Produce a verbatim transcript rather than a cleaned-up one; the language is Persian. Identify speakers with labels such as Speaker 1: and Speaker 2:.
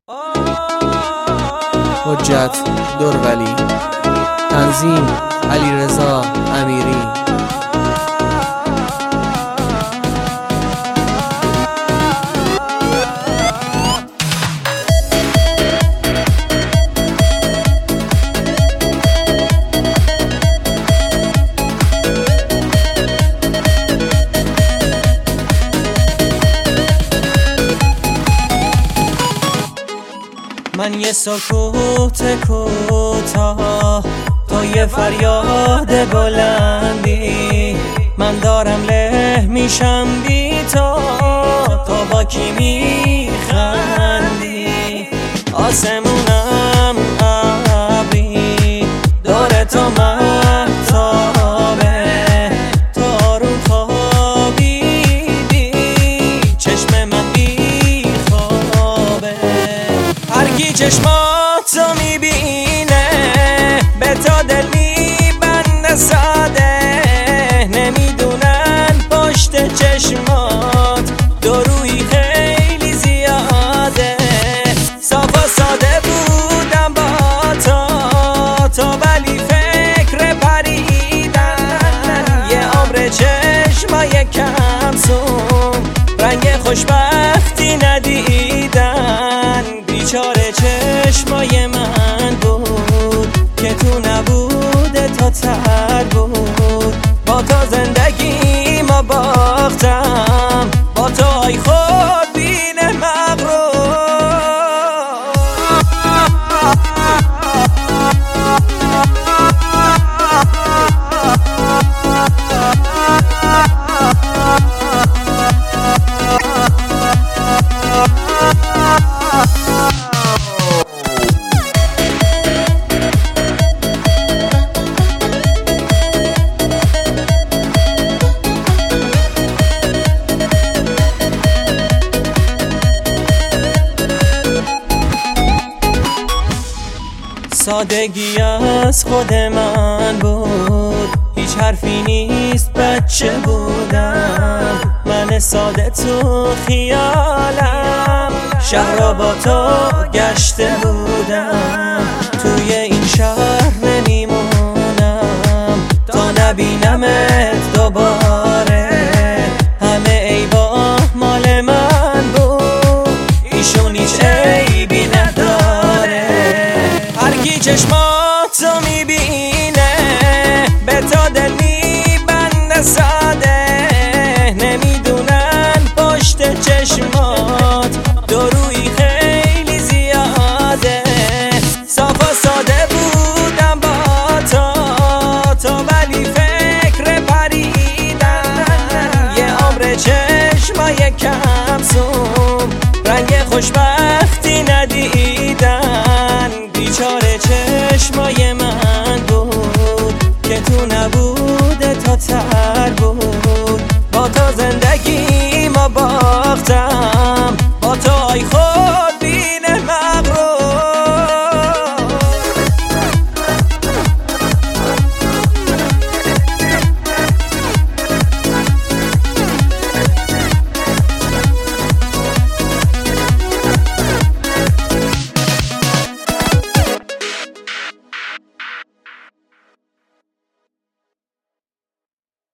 Speaker 1: حجت دورولی. تنظیم علیرضا امیری.
Speaker 2: من یه سکوت کوتاه، تو یه فریاد بلندی. من دارم له میشم بی تو، تو با کی میخندی؟ آسمونم ابری، دور تو مهتابه. تو رو خوابیدی، چشم من بیخوابه. هرکی چشماتو میبینه به تا دل میبنده ساده. نمیدونن پشت چشمات درویی خیلی زیاده. صاف و ساده بودم با تو تو ولی فکر پریدن. یه عمر چشمای کمسوم رنگ خوشبختی ندیدن. بیچاره چشمای من بود که تو نبوده تا تر بود. با تو زندگی ما باختم، با تو ای خودبین مغرور. سادگی از خود من بود، هیچ حرفی نیست، بچه بودم. من ساده تو خیالم شهر را با تو گشته بودم. توی این شهر نمیمونم تا نبینمت دوباره. همه عیبا مال من بود، ایشون هیچ عیبی نداره. هرکی چشماتو میبینه به تا دل میبنده ساده. نمیدونن پشت چشمات درویی خیلی زیاده. صاف و ساده بودم با تو تو ولی فکر پریدن. یه عمر چشمای کمسوم رنگ خوشبختی ندیدن. بیچاره چشمای من بود که تو نبوده تا تر بود. با تو زندگی ما باختم، با تو ای خود